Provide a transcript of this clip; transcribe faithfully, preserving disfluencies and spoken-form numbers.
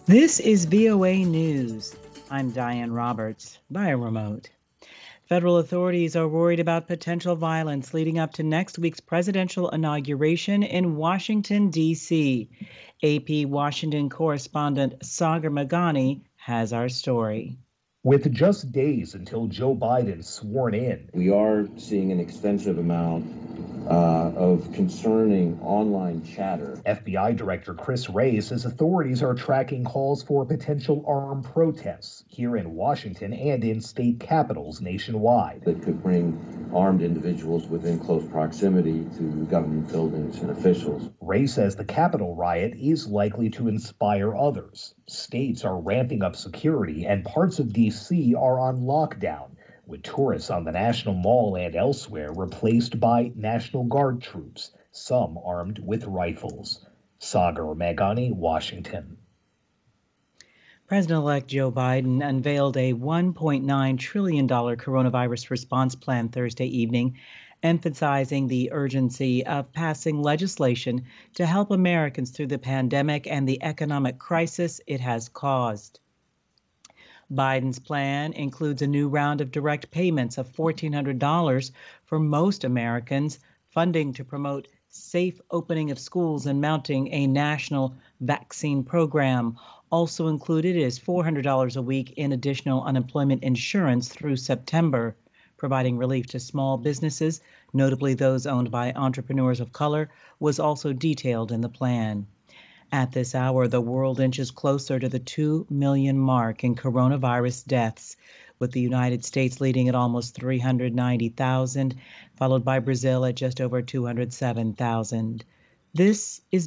This is V O A News. I'm Diane Roberts, via remote. Federal authorities are worried about potential violence leading up to next week's presidential inauguration in Washington, D C. A P Washington correspondent Sagar Meghani has our story. With just days until Joe Biden's sworn in, we are seeing an extensive amount uh, of concerning online chatter. F B I Director Chris Wray says authorities are tracking calls for potential armed protests here in Washington and in state capitals nationwide. That could bring armed individuals within close proximity to government buildings and officials. Wray says the Capitol riot is likely to inspire others. States are ramping up security and parts of D C are on lockdown, with tourists on the National Mall and elsewhere replaced by National Guard troops, some armed with rifles. Sagar Meghani, Washington. President-elect Joe Biden unveiled a one point nine trillion dollars coronavirus response plan Thursday evening, emphasizing the urgency of passing legislation to help Americans through the pandemic and the economic crisis it has caused. Biden's plan includes a new round of direct payments of fourteen hundred dollars for most Americans, funding to promote safe opening of schools and mounting a national vaccine program. Also included is four hundred dollars a week in additional unemployment insurance through September, providing relief to small businesses, notably those owned by entrepreneurs of color, was also detailed in the plan. At this hour, the world inches closer to the two million mark in coronavirus deaths, with the United States leading at almost three hundred ninety thousand, followed by Brazil at just over two hundred seven thousand. This is